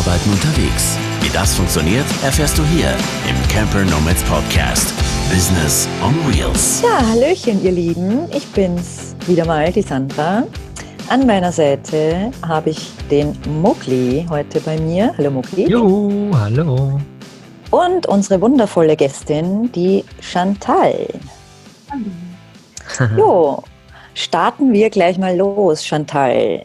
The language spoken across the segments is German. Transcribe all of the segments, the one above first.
Arbeiten unterwegs. Wie das funktioniert, erfährst du hier im Camper Nomads Podcast. Business on Wheels. Ja, hallöchen ihr Lieben, ich bin's wieder mal, die Sandra. An meiner Seite habe ich den Mugli heute bei mir. Hallo Mugli. Jo, hallo. Und unsere wundervolle Gästin, die Chantal. Hallo. Jo, starten wir gleich mal los, Chantal.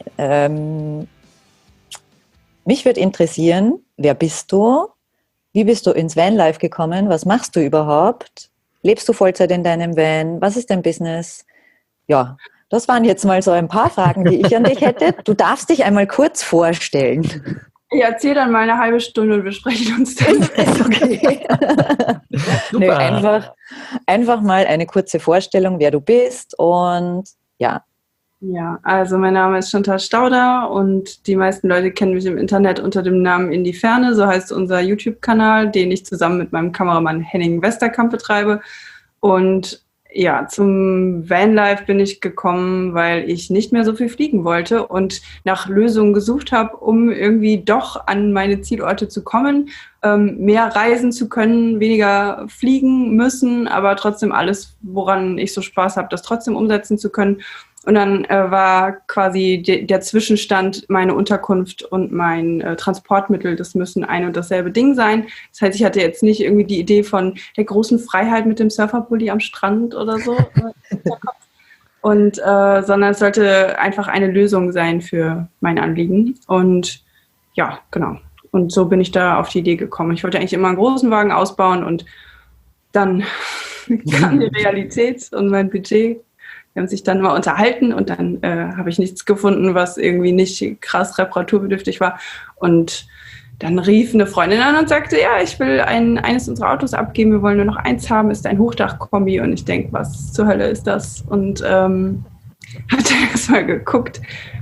Mich würde interessieren, wer bist du? Wie bist du ins Vanlife gekommen? Was machst du überhaupt? Lebst du Vollzeit in deinem Van? Was ist dein Business? Ja, das waren jetzt mal so ein paar Fragen, die ich an dich hätte. Du darfst dich einmal kurz vorstellen. Ich erzähle dann mal eine halbe Stunde und wir sprechen uns dann. Ist okay. Nö, einfach mal eine kurze Vorstellung, wer du bist und ja. Ja, also mein Name ist Chantal Stauder und die meisten Leute kennen mich im Internet unter dem Namen In die Ferne. So heißt unser YouTube-Kanal, den ich zusammen mit meinem Kameramann Henning Westerkamp betreibe. Und ja, zum Vanlife bin ich gekommen, weil ich nicht mehr so viel fliegen wollte und nach Lösungen gesucht habe, um irgendwie doch an meine Zielorte zu kommen, mehr reisen zu können, weniger fliegen müssen, aber trotzdem alles, woran ich so Spaß habe, das trotzdem umsetzen zu können. Und dann war quasi der Zwischenstand meine Unterkunft und mein Transportmittel, das müssen ein und dasselbe Ding sein. Das heißt, ich hatte jetzt nicht irgendwie die Idee von der großen Freiheit mit dem Surferpulli am Strand oder so. Und sondern es sollte einfach eine Lösung sein für mein Anliegen. Und ja, genau. Und so bin ich da auf die Idee gekommen. Ich wollte eigentlich immer einen großen Wagen ausbauen und dann kam die Realität und mein Budget. Wir haben sich dann mal unterhalten und dann habe ich nichts gefunden, was irgendwie nicht krass reparaturbedürftig war. Und dann rief eine Freundin an und sagte, ja, ich will eines unserer Autos abgeben, wir wollen nur noch eins haben, ist ein Hochdachkombi. Und ich denke, was zur Hölle ist das? Und habe dann erstmal geguckt,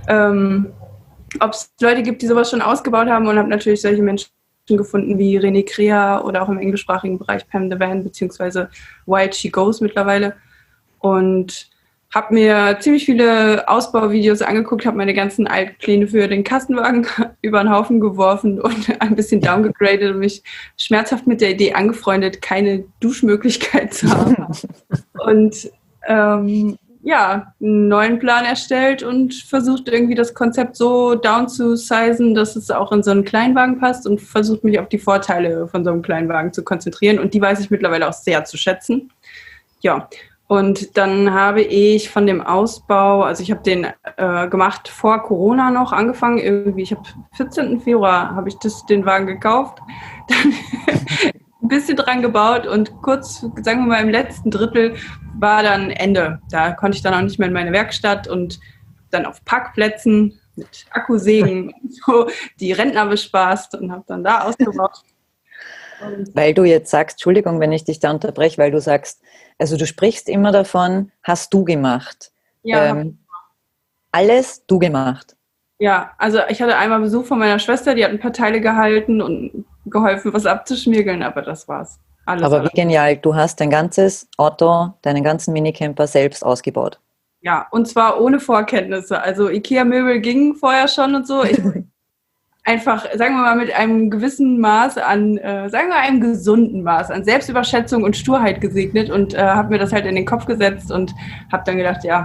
ob es Leute gibt, die sowas schon ausgebaut haben und habe natürlich solche Menschen gefunden wie René Krea oder auch im englischsprachigen Bereich Pam the Van beziehungsweise Wild She Goes mittlerweile. Und habe mir ziemlich viele Ausbauvideos angeguckt, habe meine ganzen Altpläne für den Kastenwagen über den Haufen geworfen und ein bisschen downgegradet und mich schmerzhaft mit der Idee angefreundet, keine Duschmöglichkeit zu haben. Und ja, einen neuen Plan erstellt und versucht irgendwie das Konzept so down zu sizen, dass es auch in so einen Kleinwagen passt und versucht mich auf die Vorteile von so einem Kleinwagen zu konzentrieren. Und die weiß ich mittlerweile auch sehr zu schätzen. Ja. Und dann habe ich von dem Ausbau, also ich habe den gemacht vor Corona noch angefangen, irgendwie, ich habe 14. Februar habe ich den Wagen gekauft, dann ein bisschen dran gebaut und kurz, sagen wir mal im letzten Drittel war dann Ende. Da konnte ich dann auch nicht mehr in meine Werkstatt und dann auf Parkplätzen mit Akkusägen so die Rentner bespaßt und habe dann da ausgebaut. Weil du jetzt sagst, Entschuldigung, wenn ich dich da unterbreche, weil du sagst, also du sprichst immer davon, hast du gemacht. Ja. Alles du gemacht. Ja, also ich hatte einmal Besuch von meiner Schwester, die hat ein paar Teile gehalten und geholfen, was abzuschmirgeln, aber das war's. Aber wie genial, du hast dein ganzes Auto, deinen ganzen Minicamper selbst ausgebaut. Ja, und zwar ohne Vorkenntnisse. Also Ikea-Möbel gingen vorher schon und so. Einfach, sagen wir mal, mit einem gewissen Maß an, sagen wir einem gesunden Maß an Selbstüberschätzung und Sturheit gesegnet und habe mir das halt in den Kopf gesetzt und habe dann gedacht, ja,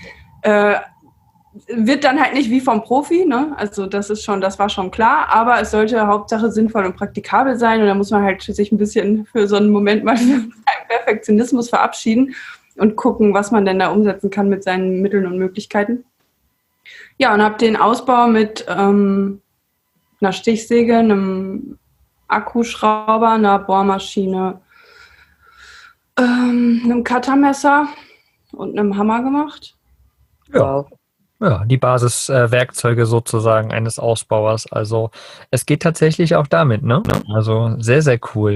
wird dann halt nicht wie vom Profi, ne? Also das war schon klar, aber es sollte Hauptsache sinnvoll und praktikabel sein und da muss man halt sich ein bisschen für so einen Moment mal von seinem Perfektionismus verabschieden und gucken, was man denn da umsetzen kann mit seinen Mitteln und Möglichkeiten. Ja, und habe den Ausbau mit einer Stichsäge, einem Akkuschrauber, einer Bohrmaschine, einem Cuttermesser und einem Hammer gemacht. Ja, ja, die Basiswerkzeuge sozusagen eines Ausbauers. Also es geht tatsächlich auch damit, ne? Also sehr, sehr cool.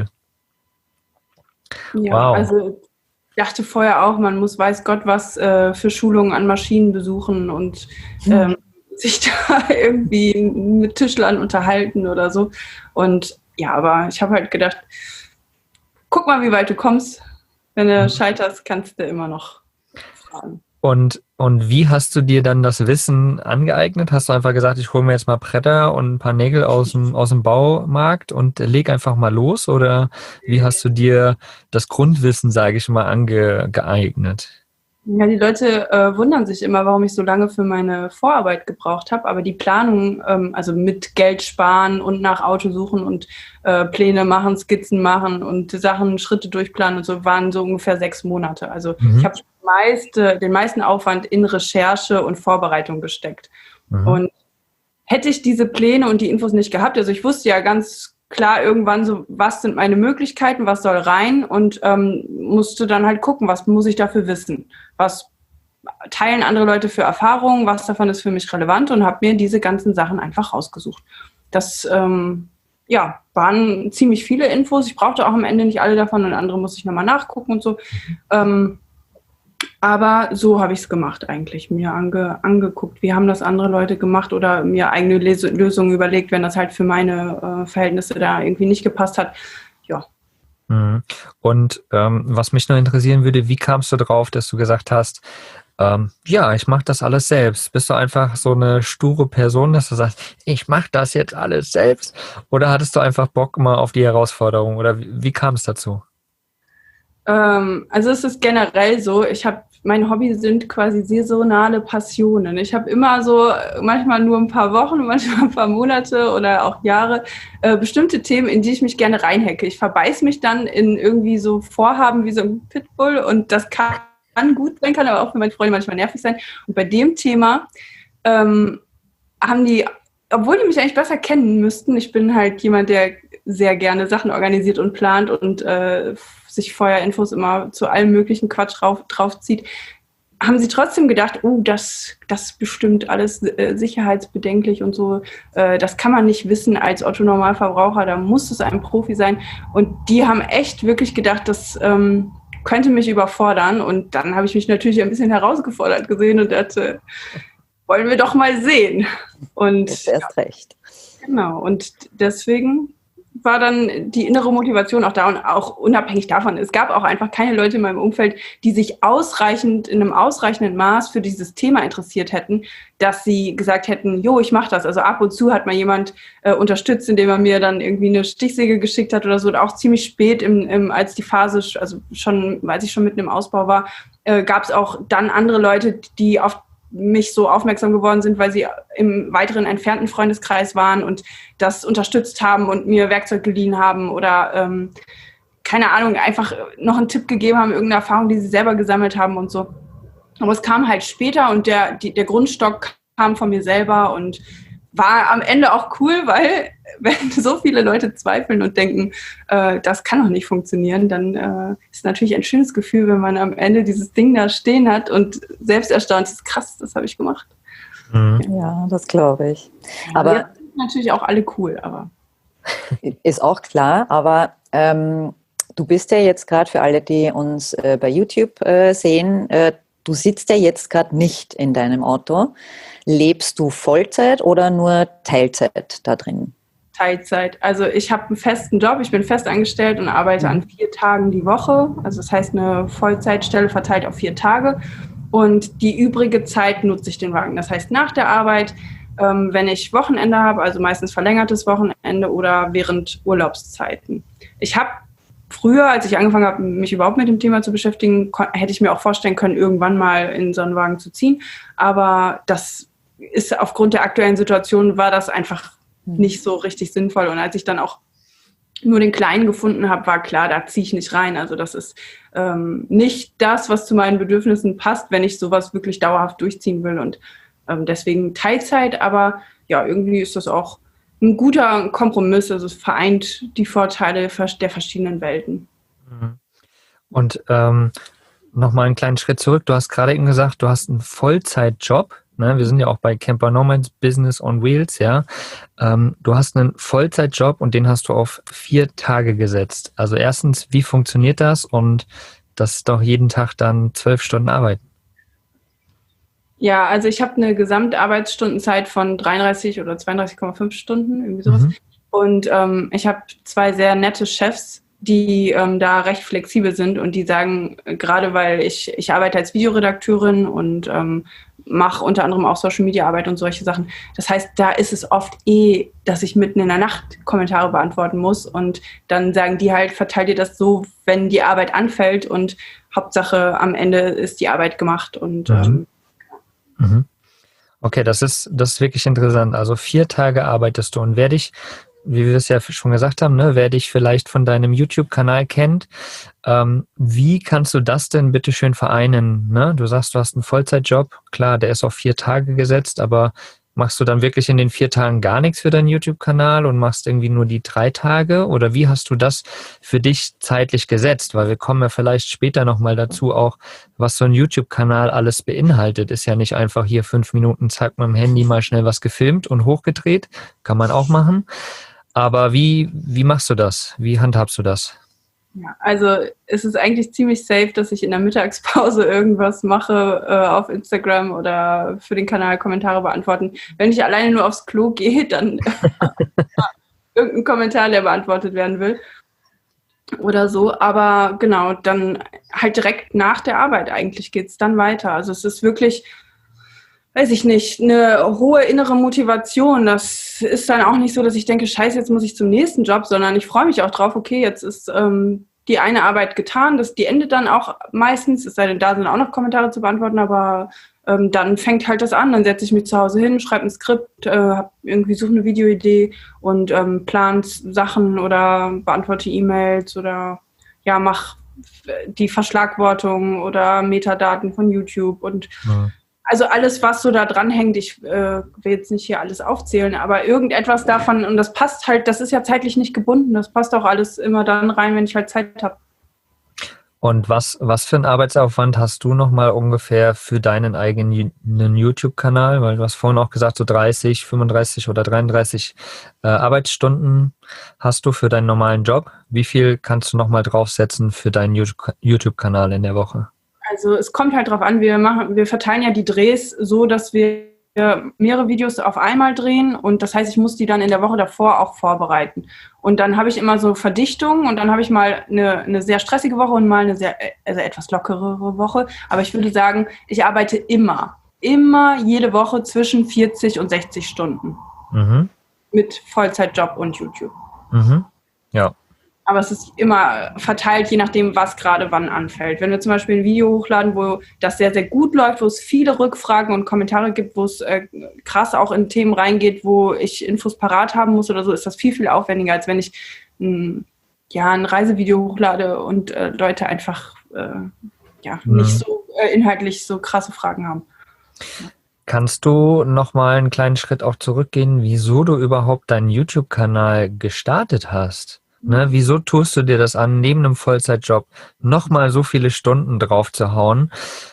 Ja, wow. Also ich dachte vorher auch, man muss weiß Gott was für Schulungen an Maschinen besuchen und sich da irgendwie mit Tischlern unterhalten oder so. Und ja, aber ich habe halt gedacht, guck mal, wie weit du kommst. Wenn du scheiterst, kannst du immer noch fragen. Und wie hast du dir dann das Wissen angeeignet? Hast du einfach gesagt, ich hole mir jetzt mal Bretter und ein paar Nägel aus dem Baumarkt und leg einfach mal los? Oder wie hast du dir das Grundwissen, sage ich mal, angeeignet? Ja, die Leute wundern sich immer, warum ich so lange für meine Vorarbeit gebraucht habe. Aber die Planung, also mit Geld sparen und nach Auto suchen und Pläne machen, Skizzen machen und Sachen, Schritte durchplanen und so, waren so ungefähr 6 Monate. Also ich habe den meisten Aufwand in Recherche und Vorbereitung gesteckt. Und hätte ich diese Pläne und die Infos nicht gehabt, also ich wusste ja ganz klar irgendwann so, was sind meine Möglichkeiten, was soll rein und musste dann halt gucken, was muss ich dafür wissen, was teilen andere Leute für Erfahrungen, was davon ist für mich relevant und habe mir diese ganzen Sachen einfach rausgesucht. Das waren ziemlich viele Infos. Ich brauchte auch am Ende nicht alle davon und andere musste ich nochmal nachgucken und so. Aber so habe ich es gemacht eigentlich, mir angeguckt, wie haben das andere Leute gemacht oder mir eigene Lösungen überlegt, wenn das halt für meine Verhältnisse da irgendwie nicht gepasst hat. Ja. Und was mich noch interessieren würde, wie kamst du drauf, dass du gesagt hast, ich mache das alles selbst? Bist du einfach so eine sture Person, dass du sagst, ich mache das jetzt alles selbst? Oder hattest du einfach Bock mal auf die Herausforderung? Oder wie kam es dazu? Also es ist generell so, mein Hobby sind quasi saisonale Passionen. Ich habe immer so, manchmal nur ein paar Wochen, manchmal ein paar Monate oder auch Jahre, bestimmte Themen, in die ich mich gerne reinhacke. Ich verbeiß mich dann in irgendwie so Vorhaben wie so ein Pitbull und das kann gut sein, kann aber auch für meine Freunde manchmal nervig sein. Und bei dem Thema haben die, obwohl die mich eigentlich besser kennen müssten, ich bin halt jemand, der sehr gerne Sachen organisiert und plant und sich vorher Infos immer zu allem möglichen Quatsch draufzieht, haben sie trotzdem gedacht, das ist bestimmt alles sicherheitsbedenklich und so. Das kann man nicht wissen als Otto-Normalverbraucher, da muss es ein Profi sein. Und die haben echt wirklich gedacht, das könnte mich überfordern. Und dann habe ich mich natürlich ein bisschen herausgefordert gesehen und dachte, wollen wir doch mal sehen. Und jetzt erst recht. Genau, und deswegen war dann die innere Motivation auch da und auch unabhängig davon. Es gab auch einfach keine Leute in meinem Umfeld, die sich in einem ausreichenden Maß für dieses Thema interessiert hätten, dass sie gesagt hätten, ich mache das. Also ab und zu hat mal jemand unterstützt, indem er mir dann irgendwie eine Stichsäge geschickt hat oder so. Und auch ziemlich spät, als die Phase, also schon, als ich schon mitten im Ausbau war, gab es auch dann andere Leute, die auf mich so aufmerksam geworden sind, weil sie im weiteren entfernten Freundeskreis waren und das unterstützt haben und mir Werkzeug geliehen haben oder keine Ahnung, einfach noch einen Tipp gegeben haben, irgendeine Erfahrung, die sie selber gesammelt haben und so. Aber es kam halt später und der Grundstock kam von mir selber und war am Ende auch cool, weil wenn so viele Leute zweifeln und denken, das kann doch nicht funktionieren, dann ist natürlich ein schönes Gefühl, wenn man am Ende dieses Ding da stehen hat und selbst erstaunt ist, krass, das habe ich gemacht. Ja, das glaube ich. Aber jetzt sind natürlich auch alle cool, aber ist auch klar, aber du bist ja jetzt gerade für alle, die uns bei YouTube sehen, du sitzt ja jetzt gerade nicht in deinem Auto. Lebst du Vollzeit oder nur Teilzeit da drin? Teilzeit. Also ich habe einen festen Job, ich bin fest angestellt und arbeite an 4 Tagen die Woche. Also das heißt eine Vollzeitstelle verteilt auf 4 Tage. Und die übrige Zeit nutze ich den Wagen. Das heißt nach der Arbeit, wenn ich Wochenende habe, also meistens verlängertes Wochenende oder während Urlaubszeiten. Ich habe früher, als ich angefangen habe, mich überhaupt mit dem Thema zu beschäftigen, hätte ich mir auch vorstellen können, irgendwann mal in so einen Wagen zu ziehen. Aber das ist aufgrund der aktuellen Situation, war das einfach nicht so richtig sinnvoll. Und als ich dann auch nur den Kleinen gefunden habe, war klar, da ziehe ich nicht rein. Also das ist nicht das, was zu meinen Bedürfnissen passt, wenn ich sowas wirklich dauerhaft durchziehen will. Und deswegen Teilzeit, aber ja, irgendwie ist das auch ein guter Kompromiss. Also es vereint die Vorteile der verschiedenen Welten. Und nochmal einen kleinen Schritt zurück. Du hast gerade eben gesagt, du hast einen Vollzeitjob. Ne? Wir sind ja auch bei Camper Nomads Business on Wheels, ja. Du hast einen Vollzeitjob und den hast du auf 4 Tage gesetzt. Also erstens, wie funktioniert das? Und das ist doch jeden Tag dann 12 Stunden Arbeit. Ja, also ich habe eine Gesamtarbeitsstundenzeit von 33 oder 32,5 Stunden, irgendwie sowas. Und ich habe 2 sehr nette Chefs, die da recht flexibel sind und die sagen, gerade weil ich arbeite als Videoredakteurin und mache unter anderem auch Social-Media-Arbeit und solche Sachen. Das heißt, da ist es oft dass ich mitten in der Nacht Kommentare beantworten muss und dann sagen die halt, verteilt ihr das so, wenn die Arbeit anfällt und Hauptsache am Ende ist die Arbeit gemacht und Okay, das ist wirklich interessant. Also 4 Tage arbeitest du und wer dich, wie wir es ja schon gesagt haben, ne, wer dich vielleicht von deinem YouTube-Kanal kennt, wie kannst du das denn bitte schön vereinen? Ne? Du sagst, du hast einen Vollzeitjob, klar, der ist auf 4 Tage gesetzt, aber machst du dann wirklich in den 4 Tagen gar nichts für deinen YouTube-Kanal und machst irgendwie nur die 3 Tage? Oder wie hast du das für dich zeitlich gesetzt? Weil wir kommen ja vielleicht später nochmal dazu auch, was so ein YouTube-Kanal alles beinhaltet. Ist ja nicht einfach hier 5 Minuten, zack, mit dem Handy mal schnell was gefilmt und hochgedreht. Kann man auch machen. Aber wie machst du das? Wie handhabst du das? Ja, also es ist eigentlich ziemlich safe, dass ich in der Mittagspause irgendwas mache auf Instagram oder für den Kanal Kommentare beantworten. Wenn ich alleine nur aufs Klo gehe, dann irgendein Kommentar, der beantwortet werden will oder so. Aber genau, dann halt direkt nach der Arbeit eigentlich geht es dann weiter. Also es ist wirklich, weiß ich nicht, eine hohe innere Motivation. Das ist dann auch nicht so, dass ich denke, scheiße, jetzt muss ich zum nächsten Job, sondern ich freue mich auch drauf, okay, jetzt ist die eine Arbeit getan, die endet dann auch meistens, es sei denn, da sind auch noch Kommentare zu beantworten, aber dann fängt halt das an, dann setze ich mich zu Hause hin, schreibe ein Skript, suche eine Videoidee und plane Sachen oder beantworte E-Mails oder ja, mache die Verschlagwortung oder Metadaten von YouTube und also alles, was so da dranhängt, ich will jetzt nicht hier alles aufzählen, aber irgendetwas davon, und das passt halt, das ist ja zeitlich nicht gebunden, das passt auch alles immer dann rein, wenn ich halt Zeit habe. Und was für einen Arbeitsaufwand hast du nochmal ungefähr für deinen eigenen YouTube-Kanal? Weil du hast vorhin auch gesagt, so 30, 35 oder 33 Arbeitsstunden hast du für deinen normalen Job. Wie viel kannst du nochmal draufsetzen für deinen YouTube-Kanal in der Woche? Also es kommt halt drauf an, wir verteilen ja die Drehs so, dass wir mehrere Videos auf einmal drehen und das heißt, ich muss die dann in der Woche davor auch vorbereiten. Und dann habe ich immer so Verdichtungen und dann habe ich mal eine sehr stressige Woche und mal eine etwas lockerere Woche. Aber ich würde sagen, ich arbeite immer jede Woche zwischen 40 und 60 Stunden mit Vollzeitjob und YouTube. Ja. Aber es ist immer verteilt, je nachdem, was gerade wann anfällt. Wenn wir zum Beispiel ein Video hochladen, wo das sehr, sehr gut läuft, wo es viele Rückfragen und Kommentare gibt, wo es krass auch in Themen reingeht, wo ich Infos parat haben muss oder so, ist das viel, viel aufwendiger, als wenn ich ein Reisevideo hochlade und Leute einfach nicht so inhaltlich so krasse Fragen haben. Kannst du nochmal einen kleinen Schritt auch zurückgehen, wieso du überhaupt deinen YouTube-Kanal gestartet hast? Ne, wieso tust du dir das an, neben einem Vollzeitjob nochmal so viele Stunden drauf zu hauen?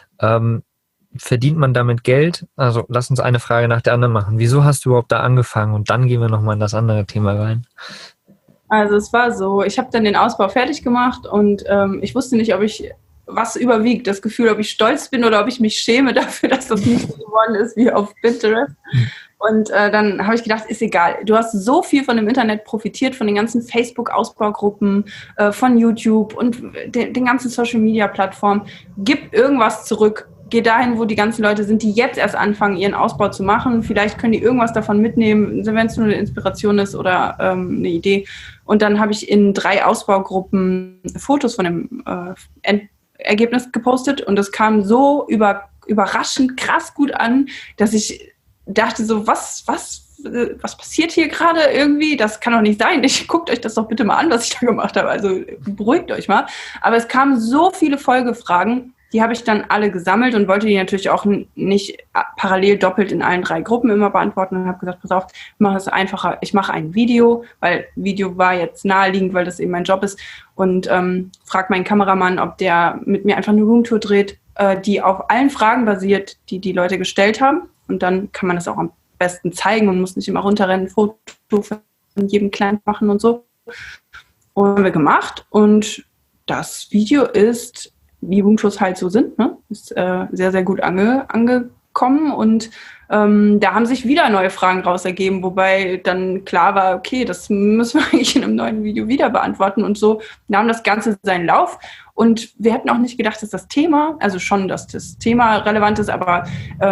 Verdient man damit Geld? Also lass uns eine Frage nach der anderen machen. Wieso hast du überhaupt da angefangen? Und dann gehen wir nochmal in das andere Thema rein. Also es war so, ich habe dann den Ausbau fertig gemacht und ich wusste nicht, was überwiegt. Das Gefühl, ob ich stolz bin oder ob ich mich schäme dafür, dass das nicht so geworden ist wie auf Pinterest. Und dann habe ich gedacht, ist egal. Du hast so viel von dem Internet profitiert, von den ganzen Facebook-Ausbaugruppen, von YouTube und den ganzen Social-Media-Plattformen. Gib irgendwas zurück. Geh dahin, wo die ganzen Leute sind, die jetzt erst anfangen, ihren Ausbau zu machen. Vielleicht können die irgendwas davon mitnehmen, wenn es nur eine Inspiration ist oder eine Idee. Und dann habe ich in 3 Ausbaugruppen Fotos von dem Endergebnis gepostet und das kam so überraschend krass gut an, dass ich dachte so, was passiert hier gerade irgendwie? Das kann doch nicht sein. Guckt euch das doch bitte mal an, was ich da gemacht habe. Also beruhigt euch mal. Aber es kamen so viele Folgefragen, die habe ich dann alle gesammelt und wollte die natürlich auch nicht parallel doppelt in allen 3 Gruppen immer beantworten und habe gesagt, pass auf, ich mache es einfacher. Ich mache ein Video, weil Video war jetzt naheliegend, weil das eben mein Job ist und frage meinen Kameramann, ob der mit mir einfach eine Roomtour dreht, die auf allen Fragen basiert, die die Leute gestellt haben. Und dann kann man das auch am besten zeigen und muss nicht immer runterrennen, ein Foto von jedem Client machen und so. Und haben wir gemacht. Und das Video ist, wie Roomtours halt so sind, ne? Ist sehr, sehr gut angekommen kommen und da haben sich wieder neue Fragen raus ergeben, wobei dann klar war, okay, das müssen wir eigentlich in einem neuen Video wieder beantworten und so nahm das Ganze seinen Lauf und wir hätten auch nicht gedacht, dass das Thema, also schon, dass das Thema relevant ist, aber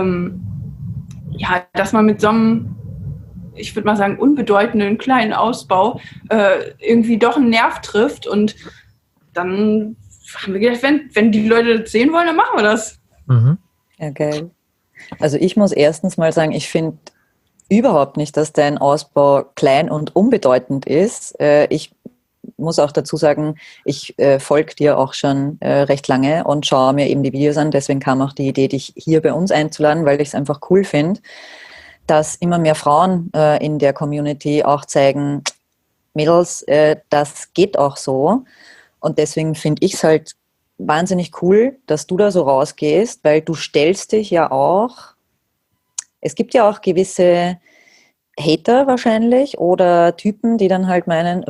dass man mit so einem, ich würde mal sagen, unbedeutenden kleinen Ausbau irgendwie doch einen Nerv trifft und dann haben wir gedacht, wenn die Leute das sehen wollen, dann machen wir das. Mhm. Ja, geil. Also ich muss erstens mal sagen, ich finde überhaupt nicht, dass dein Ausbau klein und unbedeutend ist. Ich muss auch dazu sagen, ich folge dir auch schon recht lange und schaue mir eben die Videos an. Deswegen kam auch die Idee, dich hier bei uns einzuladen, weil ich es einfach cool finde, dass immer mehr Frauen in der Community auch zeigen, Mädels, das geht auch so. Und deswegen finde ich es halt wahnsinnig cool, dass du da so rausgehst, weil du stellst dich ja auch, es gibt ja auch gewisse Hater wahrscheinlich oder Typen, die dann halt meinen,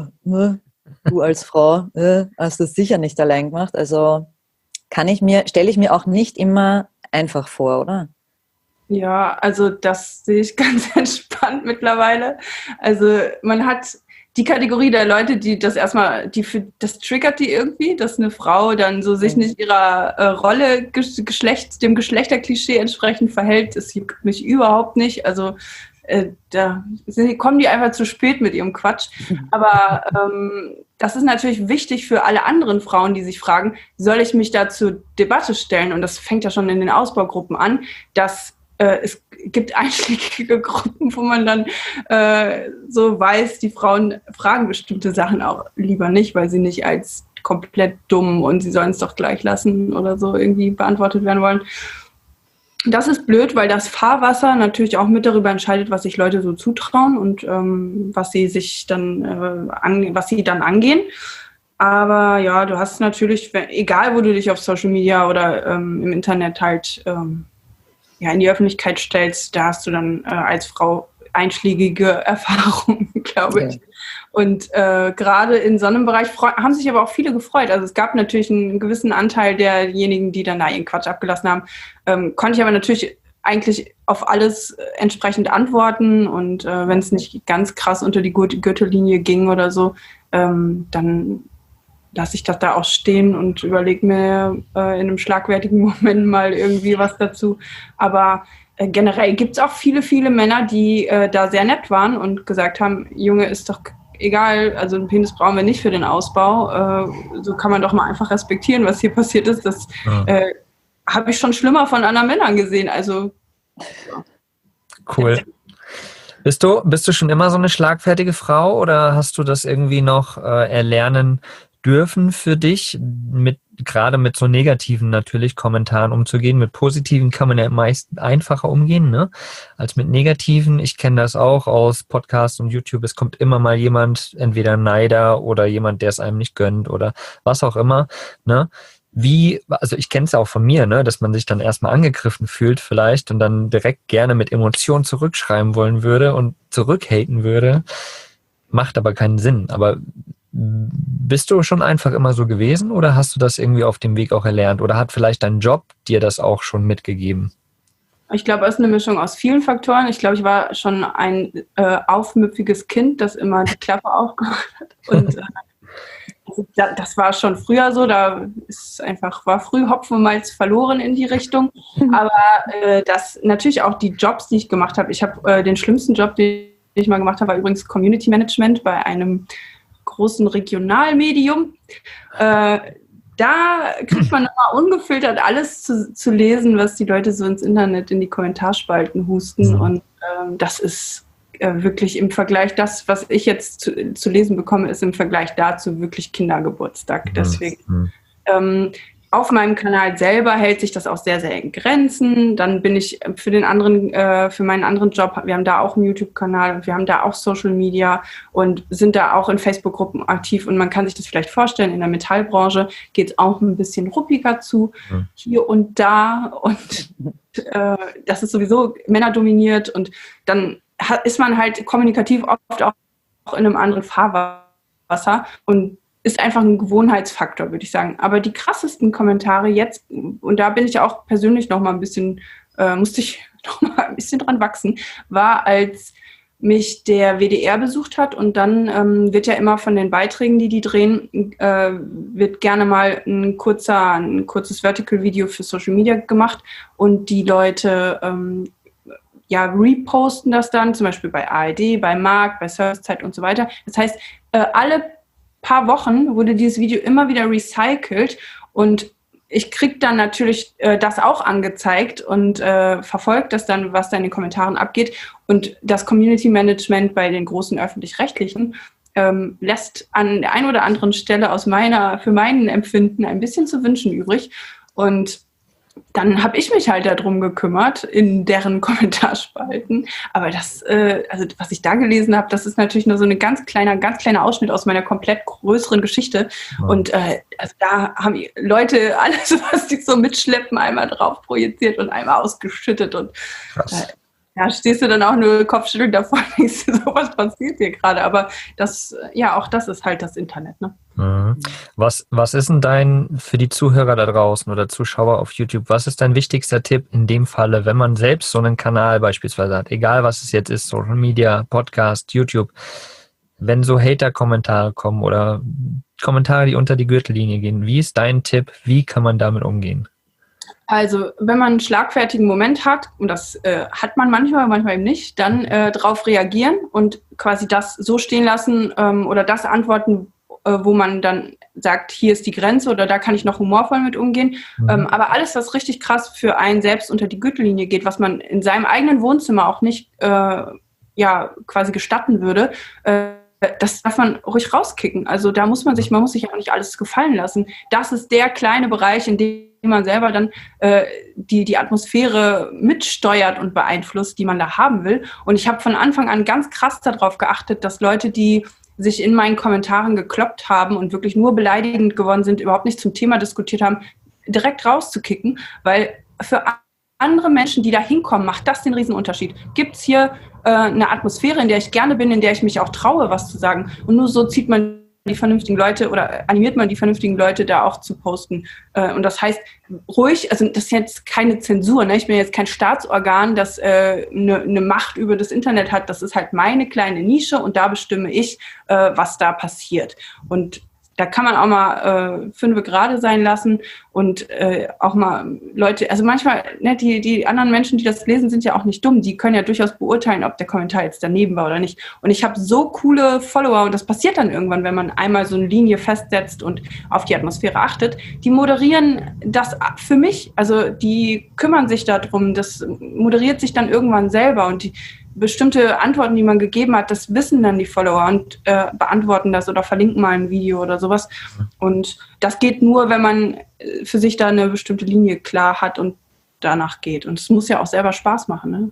du als Frau hast das sicher nicht allein gemacht. Also stelle ich mir auch nicht immer einfach vor, oder? Ja, also das sehe ich ganz entspannt mittlerweile. Also man hat die Kategorie der Leute, die das das triggert die irgendwie, dass eine Frau dann so sich nicht ihrer Rolle, dem Geschlechterklischee entsprechend verhält. Das juckt mich überhaupt nicht. Also da kommen die einfach zu spät mit ihrem Quatsch. Aber das ist natürlich wichtig für alle anderen Frauen, die sich fragen, soll ich mich da zur Debatte stellen? Und das fängt ja schon in den Ausbaugruppen an, dass es gibt einschlägige Gruppen, wo man dann so weiß, die Frauen fragen bestimmte Sachen auch lieber nicht, weil sie nicht als komplett dumm und sie sollen es doch gleich lassen oder so irgendwie beantwortet werden wollen. Das ist blöd, weil das Fahrwasser natürlich auch mit darüber entscheidet, was sich Leute so zutrauen und was sie sich dann was sie dann angehen. Aber ja, du hast natürlich, egal wo du dich auf Social Media oder im Internet halt in die Öffentlichkeit stellst, da hast du dann als Frau einschlägige Erfahrungen, glaube ich. Und gerade in so einem Bereich haben sich aber auch viele gefreut. Also es gab natürlich einen gewissen Anteil derjenigen, die dann da ihren Quatsch abgelassen haben. Konnte ich aber natürlich eigentlich auf alles entsprechend antworten. Und wenn es nicht ganz krass unter die Gürtellinie ging oder so, dann lasse ich das da auch stehen und überlege mir in einem schlagfertigen Moment mal irgendwie was dazu. Aber generell gibt es auch viele, viele Männer, die da sehr nett waren und gesagt haben, Junge, ist doch egal, also einen Penis brauchen wir nicht für den Ausbau. So kann man doch mal einfach respektieren, was hier passiert ist. Das habe ich schon schlimmer von anderen Männern gesehen. Also cool. Bist du schon immer so eine schlagfertige Frau oder hast du das irgendwie noch erlernen dürfen für dich, gerade mit so negativen natürlich Kommentaren umzugehen? Mit positiven kann man ja meist einfacher umgehen, ne, als mit negativen. Ich kenne das auch aus Podcasts und YouTube. Es kommt immer mal jemand, entweder ein Neider oder jemand, der es einem nicht gönnt oder was auch immer, ne? Also ich kenne es ja auch von mir, ne, dass man sich dann erstmal angegriffen fühlt vielleicht und dann direkt gerne mit Emotionen zurückschreiben wollen würde und zurückhaten würde. Macht aber keinen Sinn. Aber bist du schon einfach immer so gewesen oder hast du das irgendwie auf dem Weg auch erlernt? Oder hat vielleicht dein Job dir das auch schon mitgegeben? Ich glaube, es ist eine Mischung aus vielen Faktoren. Ich glaube, ich war schon ein aufmüpfiges Kind, das immer die Klappe aufgemacht hat. Und das war schon früher so. Da war früh Hopfen und Malz verloren in die Richtung. Aber das natürlich auch die Jobs, die ich gemacht habe. Ich habe den schlimmsten Job, den ich mal gemacht habe, war übrigens Community Management bei einem großen Regionalmedium. Da kriegt man immer ungefiltert alles zu lesen, was die Leute so ins Internet in die Kommentarspalten husten. Und das ist wirklich im Vergleich, das, was ich jetzt zu lesen bekomme, ist im Vergleich dazu wirklich Kindergeburtstag. Deswegen auf meinem Kanal selber hält sich das auch sehr, sehr in Grenzen. Dann bin ich für meinen anderen Job, wir haben da auch einen YouTube-Kanal und wir haben da auch Social Media und sind da auch in Facebook-Gruppen aktiv. Und man kann sich das vielleicht vorstellen, in der Metallbranche geht es auch ein bisschen ruppiger zu, hier und da. Und das ist sowieso männerdominiert. Und dann ist man halt kommunikativ oft auch in einem anderen Fahrwasser und ist einfach ein Gewohnheitsfaktor, würde ich sagen. Aber die krassesten Kommentare jetzt, und da bin ich auch persönlich noch mal ein bisschen musste ich noch mal ein bisschen dran wachsen, war, als mich der WDR besucht hat, und dann wird ja immer von den Beiträgen, die drehen, wird gerne mal ein kurzes Vertical-Video für Social Media gemacht, und die Leute reposten das dann, zum Beispiel bei ARD, bei Markt, bei Servicezeit und so weiter. Das heißt, alle paar Wochen wurde dieses Video immer wieder recycelt, und ich kriege dann natürlich das auch angezeigt und verfolge das dann, was da in den Kommentaren abgeht. Und das Community Management bei den großen Öffentlich-Rechtlichen lässt an der einen oder anderen Stelle für meinen Empfinden ein bisschen zu wünschen übrig. Und dann habe ich mich halt darum gekümmert in deren Kommentarspalten. Aber das, was ich da gelesen habe, das ist natürlich nur so ein ganz kleiner Ausschnitt aus meiner komplett größeren Geschichte. Ja. Und da haben die Leute alles, was die so mitschleppen, einmal drauf projiziert und einmal ausgeschüttet. Und da stehst du dann auch nur kopfschüttelnd davor und denkst, sowas passiert hier gerade. Aber auch das ist halt das Internet, ne? Was ist denn für die Zuhörer da draußen oder Zuschauer auf YouTube, was ist dein wichtigster Tipp in dem Falle, wenn man selbst so einen Kanal beispielsweise hat, egal was es jetzt ist, Social Media, Podcast, YouTube, wenn so Hater-Kommentare kommen oder Kommentare, die unter die Gürtellinie gehen, wie ist dein Tipp, wie kann man damit umgehen? Also, wenn man einen schlagfertigen Moment hat, und das hat man manchmal eben nicht, dann darauf reagieren und quasi das so stehen lassen oder das antworten, wo man dann sagt, hier ist die Grenze oder da kann ich noch humorvoll mit umgehen. Aber alles, was richtig krass für einen selbst unter die Gürtellinie geht, was man in seinem eigenen Wohnzimmer auch nicht quasi gestatten würde, das darf man ruhig rauskicken. Also da muss man sich auch nicht alles gefallen lassen. Das ist der kleine Bereich, in dem man selber dann die Atmosphäre mitsteuert und beeinflusst, die man da haben will. Und ich habe von Anfang an ganz krass darauf geachtet, dass Leute, die sich in meinen Kommentaren gekloppt haben und wirklich nur beleidigend geworden sind, überhaupt nicht zum Thema diskutiert haben, direkt rauszukicken, weil für andere Menschen, die da hinkommen, macht das den Riesenunterschied. Gibt es hier eine Atmosphäre, in der ich gerne bin, in der ich mich auch traue, was zu sagen, und nur so zieht man die vernünftigen Leute oder animiert man die vernünftigen Leute, da auch zu posten. Und das heißt, ruhig, also das ist jetzt keine Zensur, ne? Ich bin jetzt kein Staatsorgan, das eine Macht über das Internet hat. Das ist halt meine kleine Nische, und da bestimme ich, was da passiert. Und da kann man auch mal 5 gerade sein lassen und auch mal Leute, also manchmal, ne, die anderen Menschen, die das lesen, sind ja auch nicht dumm. Die können ja durchaus beurteilen, ob der Kommentar jetzt daneben war oder nicht. Und ich habe so coole Follower, und das passiert dann irgendwann, wenn man einmal so eine Linie festsetzt und auf die Atmosphäre achtet. Die moderieren das für mich, also die kümmern sich darum, das moderiert sich dann irgendwann selber, und die bestimmte Antworten, die man gegeben hat, das wissen dann die Follower und beantworten das oder verlinken mal ein Video oder sowas. Und das geht nur, wenn man für sich da eine bestimmte Linie klar hat und danach geht. Und es muss ja auch selber Spaß machen,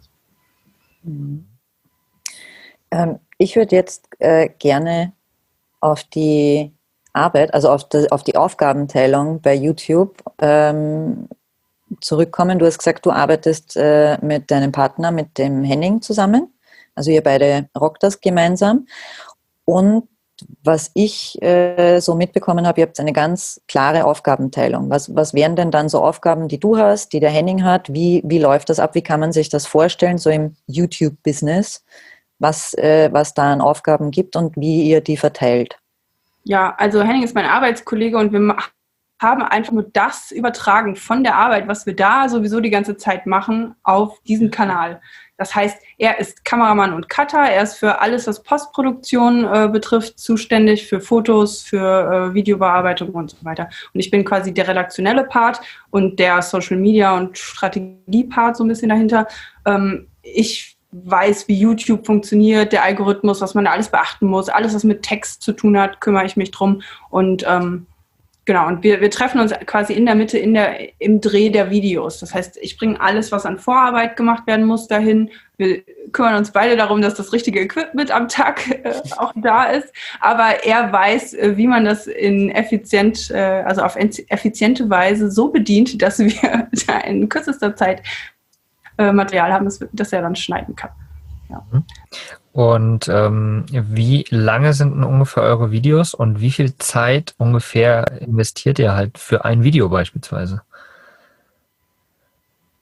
ne? Ich würde jetzt gerne auf die Arbeit, also auf die Aufgabenteilung bei YouTube zurückkommen. Du hast gesagt, du arbeitest mit deinem Partner, mit dem Henning zusammen. Also ihr beide rockt das gemeinsam. Und was ich so mitbekommen habe, ihr habt eine ganz klare Aufgabenteilung. Was wären denn dann so Aufgaben, die du hast, die der Henning hat? Wie läuft das ab? Wie kann man sich das vorstellen, so im YouTube-Business, was da an Aufgaben gibt und wie ihr die verteilt? Ja, also Henning ist mein Arbeitskollege, und wir haben einfach nur das übertragen von der Arbeit, was wir da sowieso die ganze Zeit machen, auf diesen Kanal. Das heißt, er ist Kameramann und Cutter, er ist für alles, was Postproduktion betrifft, zuständig, für Fotos, für Videobearbeitung und so weiter. Und ich bin quasi der redaktionelle Part und der Social Media und Strategie-Part so ein bisschen dahinter. Ich weiß, wie YouTube funktioniert, der Algorithmus, was man da alles beachten muss, alles, was mit Text zu tun hat, kümmere ich mich drum. Und genau, und wir treffen uns quasi in der Mitte im Dreh der Videos. Das heißt, ich bringe alles, was an Vorarbeit gemacht werden muss, dahin. Wir kümmern uns beide darum, dass das richtige Equipment am Tag auch da ist. Aber er weiß, wie man das auf effiziente Weise so bedient, dass wir da in kürzester Zeit Material haben, das er dann schneiden kann. Ja. Und wie lange sind denn ungefähr eure Videos und wie viel Zeit ungefähr investiert ihr halt für ein Video beispielsweise?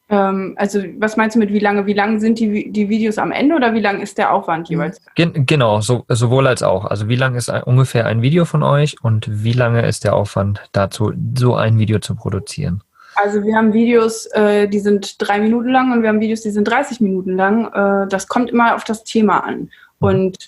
Also was meinst du mit wie lange? Wie lang sind die Videos am Ende oder wie lang ist der Aufwand jeweils? Genau, sowohl als auch. Also wie lang ist ungefähr ein Video von euch und wie lange ist der Aufwand dazu, so ein Video zu produzieren? Also wir haben Videos, die sind 3 Minuten lang und wir haben Videos, die sind 30 Minuten lang. Das kommt immer auf das Thema an. Und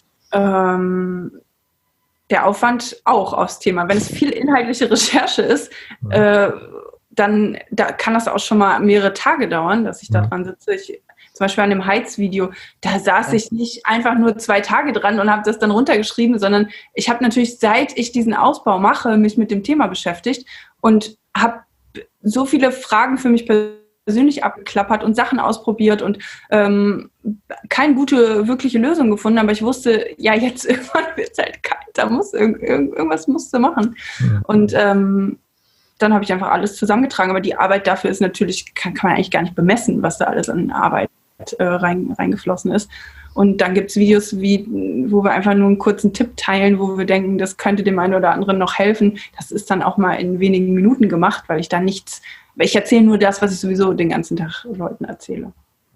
der Aufwand auch aufs Thema. Wenn es viel inhaltliche Recherche ist, dann kann das auch schon mal mehrere Tage dauern, dass ich da dran sitze. Zum Beispiel an dem Heizvideo, da saß ich nicht einfach nur 2 Tage dran und habe das dann runtergeschrieben, sondern ich habe natürlich, seit ich diesen Ausbau mache, mich mit dem Thema beschäftigt und habe so viele Fragen für mich persönlich abgeklappert und Sachen ausprobiert und keine gute, wirkliche Lösung gefunden, aber ich wusste, ja, jetzt irgendwann wird es halt kalt, da muss irgendwas musst du machen. Ja. Und dann habe ich einfach alles zusammengetragen, aber die Arbeit dafür ist natürlich, kann man eigentlich gar nicht bemessen, was da alles an Arbeit reingeflossen ist. Und dann gibt es Videos, wo wir einfach nur einen kurzen Tipp teilen, wo wir denken, das könnte dem einen oder anderen noch helfen. Das ist dann auch mal in wenigen Minuten gemacht, weil ich erzähle nur das, was ich sowieso den ganzen Tag Leuten erzähle.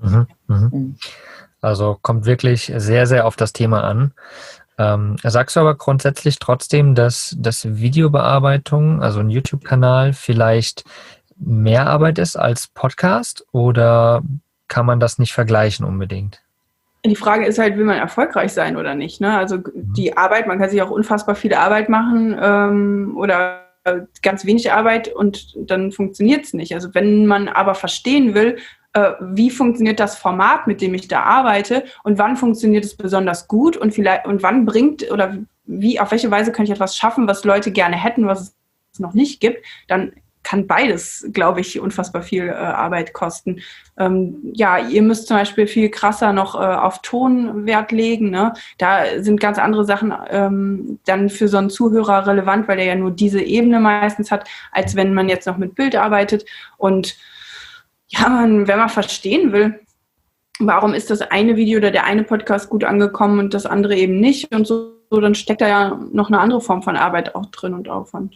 Also kommt wirklich sehr, sehr auf das Thema an. Sagst du aber grundsätzlich trotzdem, dass Videobearbeitung, also ein YouTube-Kanal, vielleicht mehr Arbeit ist als Podcast oder kann man das nicht vergleichen unbedingt? Die Frage ist halt, will man erfolgreich sein oder nicht? Ne? Also die Arbeit, man kann sich auch unfassbar viel Arbeit machen oder ganz wenig Arbeit und dann funktioniert es nicht. Also wenn man aber verstehen will, wie funktioniert das Format, mit dem ich da arbeite und wann funktioniert es besonders gut und wann bringt oder auf welche Weise kann ich etwas schaffen, was Leute gerne hätten, was es noch nicht gibt, dann kann beides, glaube ich, unfassbar viel Arbeit kosten. Ihr müsst zum Beispiel viel krasser noch auf Ton Wert legen. Ne? Da sind ganz andere Sachen dann für so einen Zuhörer relevant, weil er ja nur diese Ebene meistens hat, als wenn man jetzt noch mit Bild arbeitet. Und ja, wenn man verstehen will, warum ist das eine Video oder der eine Podcast gut angekommen und das andere eben nicht und so, dann steckt da ja noch eine andere Form von Arbeit auch drin und Aufwand.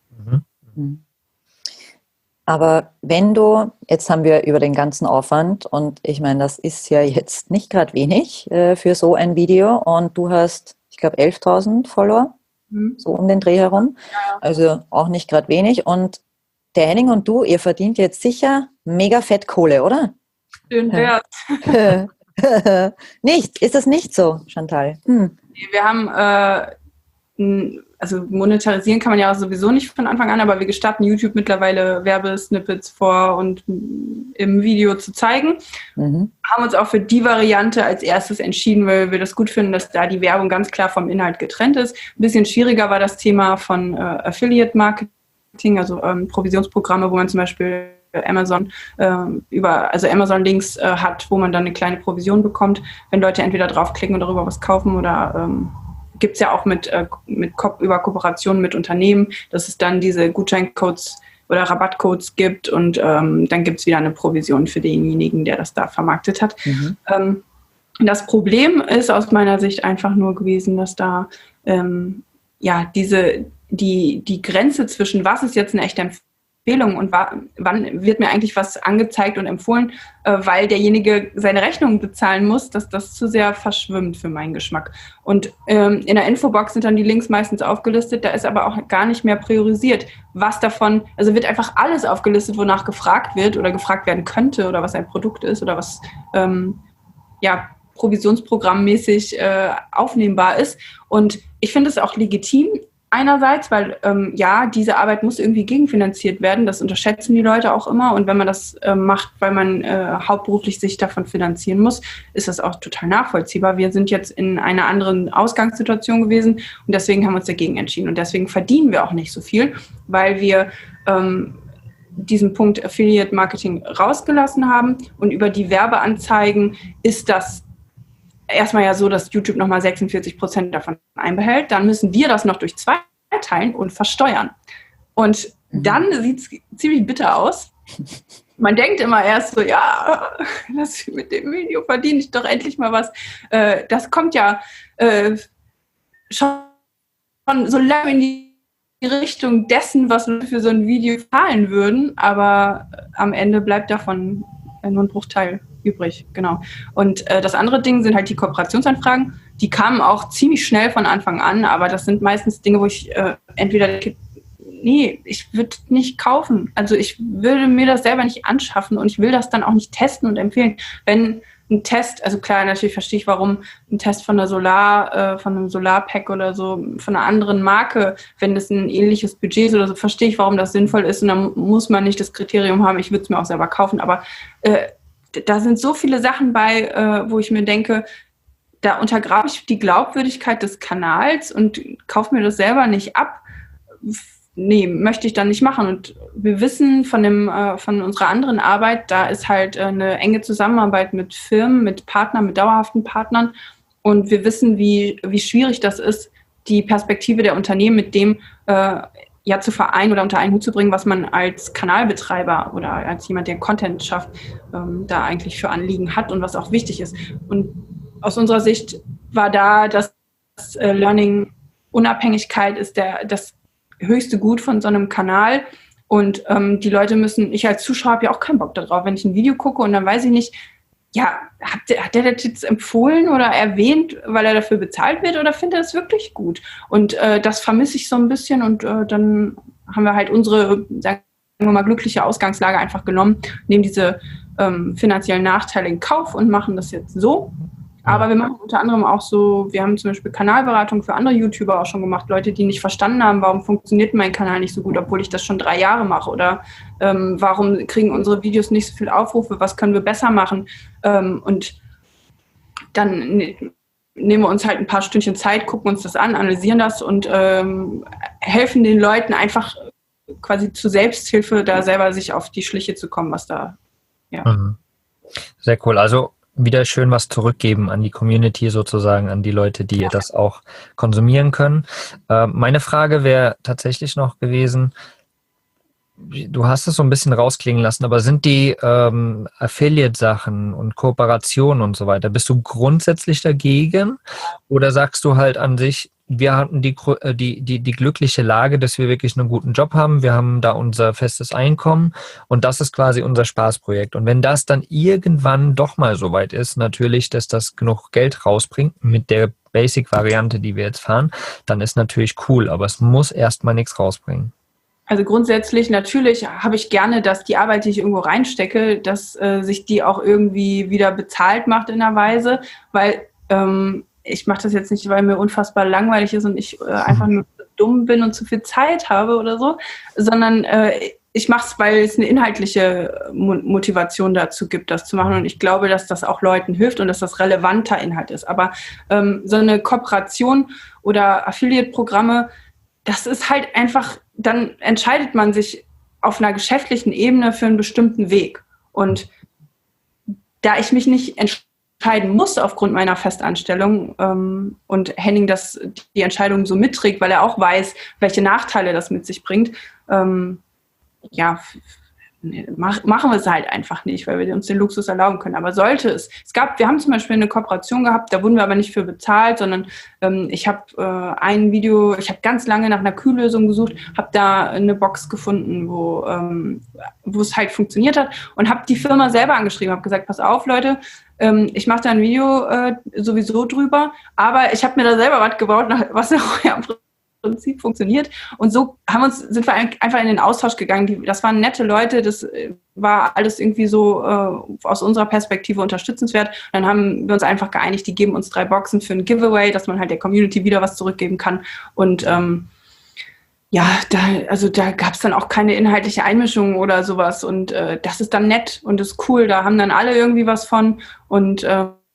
Aber jetzt haben wir über den ganzen Aufwand und ich meine, das ist ja jetzt nicht gerade wenig für so ein Video und du hast, ich glaube, 11.000 Follower, so um den Dreh herum, also auch nicht gerade wenig und der Henning und du, ihr verdient jetzt sicher mega fett Kohle, oder? Schön wert. Nicht? Ist das nicht so, Chantal? Wir haben, also monetarisieren kann man ja sowieso nicht von Anfang an, aber wir gestatten YouTube mittlerweile Werbesnippets vor und im Video zu zeigen. Haben uns auch für die Variante als erstes entschieden, weil wir das gut finden, dass da die Werbung ganz klar vom Inhalt getrennt ist. Ein bisschen schwieriger war das Thema von Affiliate Marketing, also Provisionsprogramme, wo man zum Beispiel Amazon Amazon-Links hat, wo man dann eine kleine Provision bekommt, wenn Leute entweder draufklicken und darüber was kaufen oder gibt es ja auch über Kooperationen mit Unternehmen, dass es dann diese Gutscheincodes oder Rabattcodes gibt und dann gibt es wieder eine Provision für denjenigen, der das da vermarktet hat. Das Problem ist aus meiner Sicht einfach nur gewesen, dass da die Grenze zwischen was ist jetzt eine echte Empfehlung und wann wird mir eigentlich was angezeigt und empfohlen, weil derjenige seine Rechnung bezahlen muss, dass das zu sehr verschwimmt für meinen Geschmack. Und in der Infobox sind dann die Links meistens aufgelistet, da ist aber auch gar nicht mehr priorisiert, was davon, also wird einfach alles aufgelistet, wonach gefragt wird oder gefragt werden könnte oder was ein Produkt ist oder was provisionsprogrammmäßig aufnehmbar ist. Und ich finde es auch legitim, einerseits, weil diese Arbeit muss irgendwie gegenfinanziert werden, das unterschätzen die Leute auch immer und wenn man das macht, weil man hauptberuflich sich davon finanzieren muss, ist das auch total nachvollziehbar. Wir sind jetzt in einer anderen Ausgangssituation gewesen und deswegen haben wir uns dagegen entschieden und deswegen verdienen wir auch nicht so viel, weil wir diesen Punkt Affiliate Marketing rausgelassen haben und über die Werbeanzeigen ist das erstmal ja so, dass YouTube nochmal 46% davon einbehält. Dann müssen wir das noch durch 2 teilen und versteuern. Und dann sieht es ziemlich bitter aus. Man denkt immer erst so, ja, mit dem Video verdiene ich doch endlich mal was. Das kommt ja schon so lange in die Richtung dessen, was wir für so ein Video zahlen würden. Aber am Ende bleibt davon nur ein Bruchteil übrig, genau. Und das andere Ding sind halt die Kooperationsanfragen. Die kamen auch ziemlich schnell von Anfang an, aber das sind meistens Dinge, wo ich entweder denke, nee, ich würde nicht kaufen. Also ich würde mir das selber nicht anschaffen und ich will das dann auch nicht testen und empfehlen. Wenn ein Test, also klar, natürlich verstehe ich, warum ein Test von von einem Solarpack oder so, von einer anderen Marke, wenn das ein ähnliches Budget ist oder so, verstehe ich, warum das sinnvoll ist und dann muss man nicht das Kriterium haben, ich würde es mir auch selber kaufen, aber da sind so viele Sachen bei, wo ich mir denke, da untergrabe ich die Glaubwürdigkeit des Kanals und kaufe mir das selber nicht ab. Nee, möchte ich dann nicht machen. Und wir wissen von unserer anderen Arbeit, da ist halt eine enge Zusammenarbeit mit Firmen, mit Partnern, mit dauerhaften Partnern. Und wir wissen, wie schwierig das ist, die Perspektive der Unternehmen mit dem zu vereinen oder unter einen Hut zu bringen, was man als Kanalbetreiber oder als jemand, der Content schafft, da eigentlich für Anliegen hat und was auch wichtig ist. Und aus unserer Sicht war da das Learning, Unabhängigkeit ist das höchste Gut von so einem Kanal und die Leute müssen, ich als Zuschauer habe ja auch keinen Bock darauf, wenn ich ein Video gucke und dann weiß ich nicht, ja, hat der das jetzt empfohlen oder erwähnt, weil er dafür bezahlt wird oder findet er das wirklich gut? Und das vermisse ich so ein bisschen und dann haben wir halt unsere, sagen wir mal, glückliche Ausgangslage einfach genommen, nehmen diese finanziellen Nachteile in Kauf und machen das jetzt so. Aber wir machen unter anderem auch so, wir haben zum Beispiel Kanalberatung für andere YouTuber auch schon gemacht, Leute, die nicht verstanden haben, warum funktioniert mein Kanal nicht so gut, obwohl ich das schon 3 Jahre mache oder warum kriegen unsere Videos nicht so viel Aufrufe, was können wir besser machen und dann nehmen wir uns halt ein paar Stündchen Zeit, gucken uns das an, analysieren das und helfen den Leuten einfach quasi zur Selbsthilfe, da selber sich auf die Schliche zu kommen, was da, ja. Sehr cool, also wieder schön was zurückgeben an die Community sozusagen, an die Leute, die das auch konsumieren können. Meine Frage wäre tatsächlich noch gewesen, du hast es so ein bisschen rausklingen lassen, aber sind die Affiliate-Sachen und Kooperationen und so weiter, bist du grundsätzlich dagegen oder sagst du halt an sich, wir hatten die glückliche Lage, dass wir wirklich einen guten Job haben. Wir haben da unser festes Einkommen und das ist quasi unser Spaßprojekt. Und wenn das dann irgendwann doch mal so weit ist, natürlich, dass das genug Geld rausbringt mit der Basic-Variante, die wir jetzt fahren, dann ist natürlich cool, aber es muss erstmal nichts rausbringen. Also grundsätzlich, natürlich habe ich gerne, dass die Arbeit, die ich irgendwo reinstecke, dass sich die auch irgendwie wieder bezahlt macht in einer Weise, weil ich mache das jetzt nicht, weil mir unfassbar langweilig ist und ich einfach nur dumm bin und zu viel Zeit habe oder so, sondern ich mache es, weil es eine inhaltliche Motivation dazu gibt, das zu machen. Und ich glaube, dass das auch Leuten hilft und dass das relevanter Inhalt ist. Aber so eine Kooperation oder Affiliate-Programme, das ist halt einfach, dann entscheidet man sich auf einer geschäftlichen Ebene für einen bestimmten Weg. Und da ich mich nicht entscheiden muss aufgrund meiner Festanstellung und Henning die Entscheidung so mitträgt, weil er auch weiß, welche Nachteile das mit sich bringt, machen wir es halt einfach nicht, weil wir uns den Luxus erlauben können. Aber sollte es. Wir haben zum Beispiel eine Kooperation gehabt, da wurden wir aber nicht für bezahlt, sondern ich habe ich habe ganz lange nach einer Kühllösung gesucht, habe da eine Box gefunden, wo es halt funktioniert hat und habe die Firma selber angeschrieben, habe gesagt, pass auf, Leute, ich mache da ein Video sowieso drüber, aber ich habe mir da selber was gebaut, was ja im Prinzip funktioniert. Und so sind wir einfach in den Austausch gegangen. Das waren nette Leute, das war alles irgendwie so aus unserer Perspektive unterstützend. Und dann haben wir uns einfach geeinigt, die geben uns 3 Boxen für ein Giveaway, dass man halt der Community wieder was zurückgeben kann. Und da gab es dann auch keine inhaltliche Einmischung oder sowas. Und das ist dann nett und ist cool. Da haben dann alle irgendwie was von. Und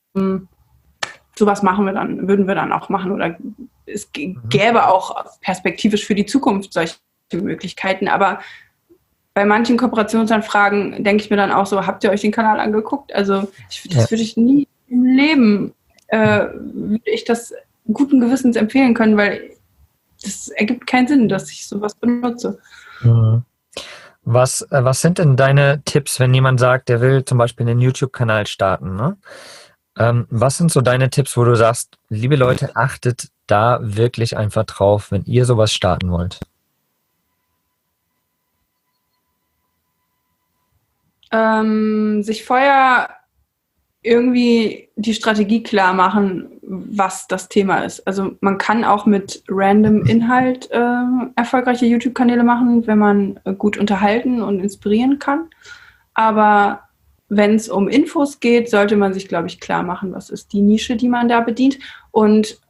sowas würden wir dann auch machen. Oder es gäbe auch perspektivisch für die Zukunft solche Möglichkeiten. Aber bei manchen Kooperationsanfragen denke ich mir dann auch so, habt ihr euch den Kanal angeguckt? Also das würde ich nie im Leben, würde ich das guten Gewissens empfehlen können, weil das ergibt keinen Sinn, dass ich sowas benutze. Was sind denn deine Tipps, wenn jemand sagt, der will zum Beispiel einen YouTube-Kanal starten, ne? Was sind so deine Tipps, wo du sagst, liebe Leute, achtet da wirklich einfach drauf, wenn ihr sowas starten wollt? Sich vorher irgendwie die Strategie klar machen, was das Thema ist. Also man kann auch mit random Inhalt erfolgreiche YouTube-Kanäle machen, wenn man gut unterhalten und inspirieren kann. Aber wenn es um Infos geht, sollte man sich, glaube ich, klar machen, was ist die Nische, die man da bedient. Und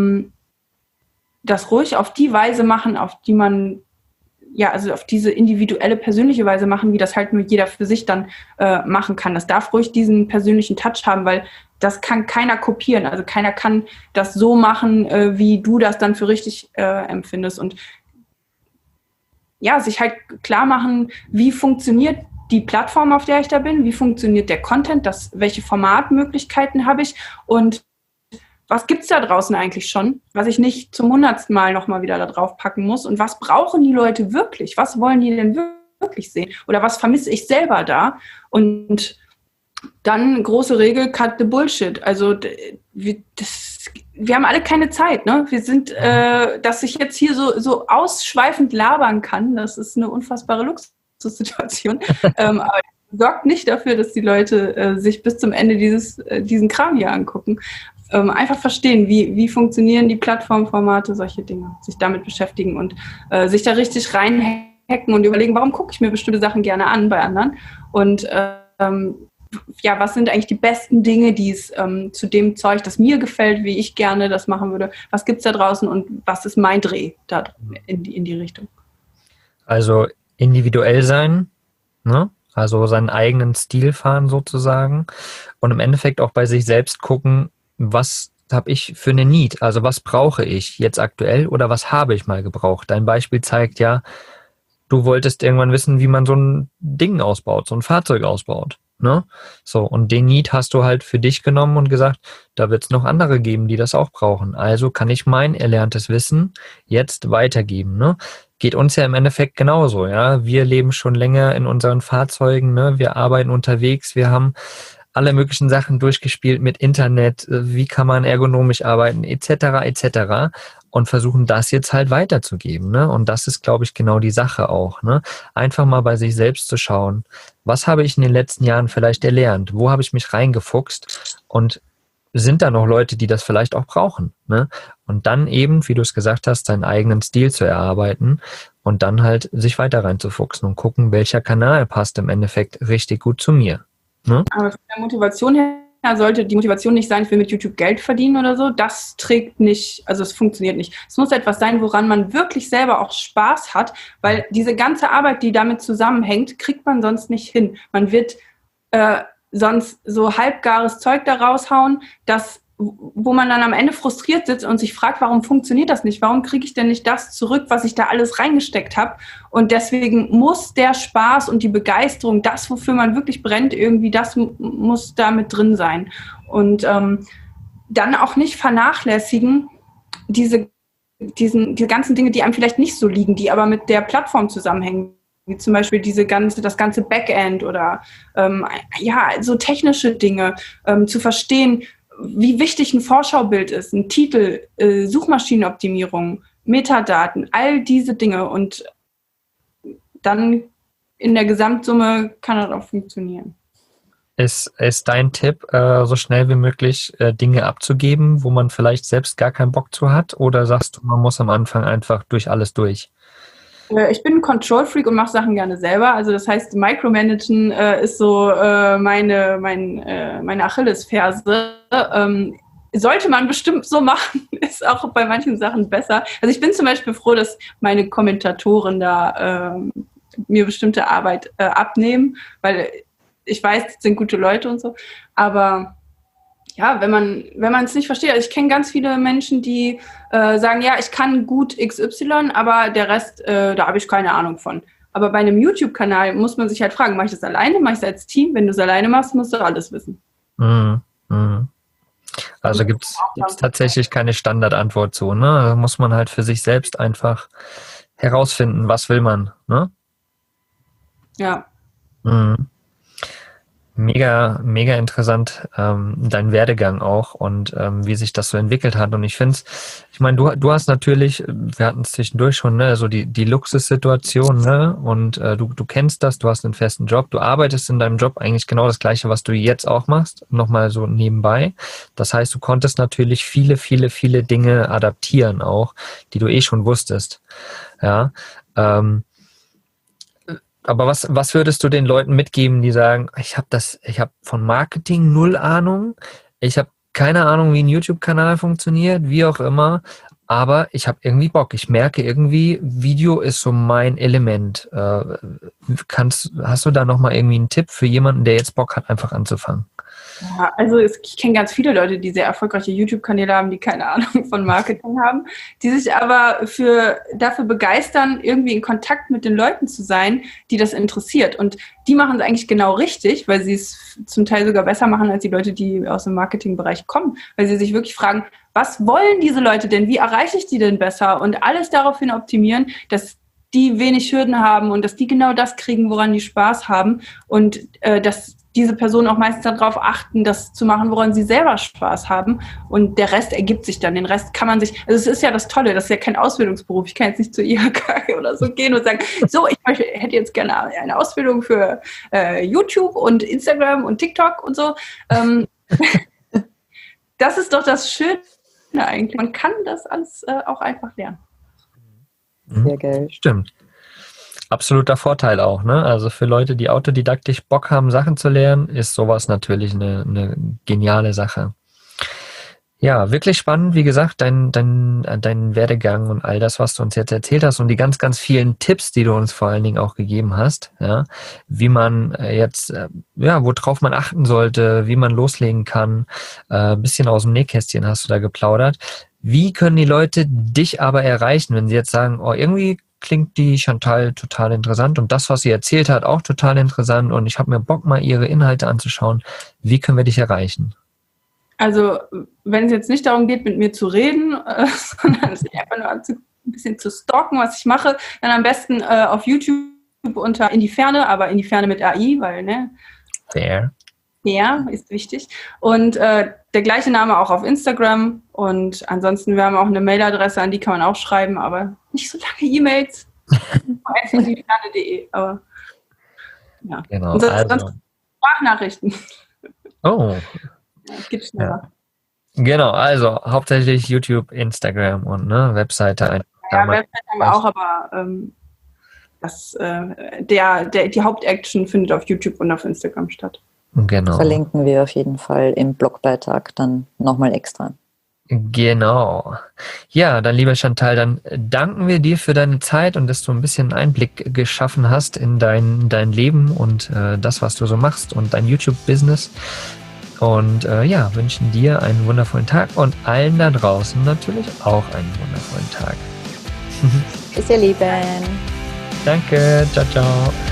das ruhig auf die Weise machen, auf die man, ja, also auf diese individuelle, persönliche Weise machen, wie das halt nur jeder für sich dann machen kann. Das darf ruhig diesen persönlichen Touch haben, weil das kann keiner kopieren. Also keiner kann das so machen, wie du das dann für richtig empfindest. Und ja, sich halt klar machen, wie funktioniert die Plattform, auf der ich da bin, wie funktioniert der Content, welche Formatmöglichkeiten habe ich und was gibt es da draußen eigentlich schon, was ich nicht zum 100. Mal nochmal wieder da drauf packen muss und was brauchen die Leute wirklich? Was wollen die denn wirklich sehen? Oder was vermisse ich selber da? Und dann große Regel, cut the bullshit. Also wir haben alle keine Zeit, ne? Wir sind, dass ich jetzt hier so ausschweifend labern kann, das ist eine unfassbare Luxussituation. Aber sorgt nicht dafür, dass die Leute sich bis zum Ende diesen Kram hier angucken. Einfach verstehen, wie funktionieren die Plattformformate, solche Dinge, sich damit beschäftigen und sich da richtig reinhacken und überlegen, warum gucke ich mir bestimmte Sachen gerne an bei anderen und ja, was sind eigentlich die besten Dinge, die es zu dem Zeug, das mir gefällt, wie ich gerne das machen würde, was gibt es da draußen und was ist mein Dreh da in die Richtung? Also individuell sein, ne? Also seinen eigenen Stil fahren sozusagen und im Endeffekt auch bei sich selbst gucken, was habe ich für eine Need? Also was brauche ich jetzt aktuell oder was habe ich mal gebraucht? Dein Beispiel zeigt ja, du wolltest irgendwann wissen, wie man so ein Ding ausbaut, so ein Fahrzeug ausbaut. Ne? So, und den Need hast du halt für dich genommen und gesagt, da wird es noch andere geben, die das auch brauchen. Also kann ich mein erlerntes Wissen jetzt weitergeben. Ne? Geht uns ja im Endeffekt genauso. Ja, wir leben schon länger in unseren Fahrzeugen. Ne? Wir arbeiten unterwegs. Wir haben alle möglichen Sachen durchgespielt mit Internet, wie kann man ergonomisch arbeiten, etc. und versuchen das jetzt halt weiterzugeben. Ne? Und das ist, glaube ich, genau die Sache auch. Ne? Einfach mal bei sich selbst zu schauen, was habe ich in den letzten Jahren vielleicht erlernt, wo habe ich mich reingefuchst und sind da noch Leute, die das vielleicht auch brauchen. Ne? Und dann eben, wie du es gesagt hast, seinen eigenen Stil zu erarbeiten und dann halt sich weiter reinzufuchsen und gucken, welcher Kanal passt im Endeffekt richtig gut zu mir. Ne? Aber von der Motivation her sollte die Motivation nicht sein, ich will mit YouTube Geld verdienen oder so. Das trägt nicht, also es funktioniert nicht. Es muss etwas sein, woran man wirklich selber auch Spaß hat, weil diese ganze Arbeit, die damit zusammenhängt, kriegt man sonst nicht hin. Man wird sonst so halbgares Zeug da raushauen, wo man dann am Ende frustriert sitzt und sich fragt, warum funktioniert das nicht? Warum kriege ich denn nicht das zurück, was ich da alles reingesteckt habe? Und deswegen muss der Spaß und die Begeisterung, das, wofür man wirklich brennt, irgendwie, das muss da mit drin sein. Und dann auch nicht vernachlässigen, diese ganzen Dinge, die einem vielleicht nicht so liegen, die aber mit der Plattform zusammenhängen, wie zum Beispiel das ganze Backend oder ja, so technische Dinge zu verstehen, wie wichtig ein Vorschaubild ist, ein Titel, Suchmaschinenoptimierung, Metadaten, all diese Dinge und dann in der Gesamtsumme kann das auch funktionieren. Ist dein Tipp, so schnell wie möglich Dinge abzugeben, wo man vielleicht selbst gar keinen Bock zu hat? Oder sagst du, man muss am Anfang einfach durch alles durch? Ich bin ein Control-Freak und mache Sachen gerne selber. Also das heißt, Micromanagen ist so meine Achillesferse. Sollte man bestimmt so machen, ist auch bei manchen Sachen besser. Also ich bin zum Beispiel froh, dass meine Kommentatoren da mir bestimmte Arbeit abnehmen, weil ich weiß, das sind gute Leute und so. Aber ja, wenn man es nicht versteht, also ich kenne ganz viele Menschen, die sagen, ja, ich kann gut XY, aber der Rest, da habe ich keine Ahnung von. Aber bei einem YouTube-Kanal muss man sich halt fragen, mache ich das alleine, mache ich es als Team? Wenn du es alleine machst, musst du alles wissen. Also gibt's tatsächlich keine Standardantwort zu, ne? Da muss man halt für sich selbst einfach herausfinden, was will man, ne? Ja. Mega, mega interessant, dein Werdegang auch und wie sich das so entwickelt hat. Und ich finde es, ich meine, du hast natürlich, wir hatten es zwischendurch schon, ne, so die Luxussituation, ne? Und du kennst das, du hast einen festen Job, du arbeitest in deinem Job eigentlich genau das Gleiche, was du jetzt auch machst, nochmal so nebenbei. Das heißt, du konntest natürlich viele, viele, viele Dinge adaptieren auch, die du schon wusstest. Ja. Aber was würdest du den Leuten mitgeben, die sagen, ich habe von Marketing null Ahnung, ich habe keine Ahnung, wie ein YouTube-Kanal funktioniert, wie auch immer, aber ich habe irgendwie Bock. Ich merke irgendwie, Video ist so mein Element. Hast du da nochmal irgendwie einen Tipp für jemanden, der jetzt Bock hat, einfach anzufangen? Ja, also ich kenne ganz viele Leute, die sehr erfolgreiche YouTube-Kanäle haben, die keine Ahnung von Marketing haben, die sich aber dafür begeistern, irgendwie in Kontakt mit den Leuten zu sein, die das interessiert. Und die machen es eigentlich genau richtig, weil sie es zum Teil sogar besser machen als die Leute, die aus dem Marketingbereich kommen, weil sie sich wirklich fragen, was wollen diese Leute denn? Wie erreiche ich die denn besser? Und alles daraufhin optimieren, dass die wenig Hürden haben und dass die genau das kriegen, woran die Spaß haben und dass diese Personen auch meistens darauf achten, das zu machen, woran sie selber Spaß haben. Und der Rest ergibt sich dann. Den Rest kann man sich, also es ist ja das Tolle, das ist ja kein Ausbildungsberuf. Ich kann jetzt nicht zur IHK oder so gehen und sagen, so, hätte jetzt gerne eine Ausbildung für YouTube und Instagram und TikTok und so. Das ist doch das Schöne eigentlich. Man kann das alles auch einfach lernen. Sehr geil. Stimmt. Absoluter Vorteil auch, ne? Also für Leute, die autodidaktisch Bock haben, Sachen zu lernen, ist sowas natürlich eine geniale Sache. Ja, wirklich spannend, wie gesagt, dein Werdegang und all das, was du uns jetzt erzählt hast und die ganz, ganz vielen Tipps, die du uns vor allen Dingen auch gegeben hast, ja, wie man worauf man achten sollte, wie man loslegen kann, bisschen aus dem Nähkästchen hast du da geplaudert. Wie können die Leute dich aber erreichen, wenn sie jetzt sagen, oh, irgendwie klingt die Chantal total interessant und das, was sie erzählt hat, auch total interessant und ich habe mir Bock, mal ihre Inhalte anzuschauen. Wie können wir dich erreichen? Also, wenn es jetzt nicht darum geht, mit mir zu reden, sondern sich einfach nur ein bisschen zu stalken, was ich mache, dann am besten auf YouTube unter In die Ferne, aber In die Ferne mit AI, weil, ne? Fair. Ja, ist wichtig. Und der gleiche Name auch auf Instagram. Und ansonsten, wir haben auch eine Mailadresse, an die kann man auch schreiben, aber nicht so lange E-Mails. info@indiferne.de, ja. Genau. Und sonst Sprachnachrichten. Oh. Ja, es geht schneller. Ja. Genau, also hauptsächlich YouTube, Instagram und Webseite. Ja, Webseite haben wir auch, aber die Hauptaction findet auf YouTube und auf Instagram statt. Genau. Verlinken wir auf jeden Fall im Blogbeitrag dann nochmal extra. Genau. Ja, dann lieber Chantal, dann danken wir dir für deine Zeit und dass du ein bisschen Einblick geschaffen hast in dein Leben und das, was du so machst und dein YouTube-Business. Und wünschen dir einen wundervollen Tag und allen da draußen natürlich auch einen wundervollen Tag. Bis ihr Lieben. Danke. Ciao, ciao.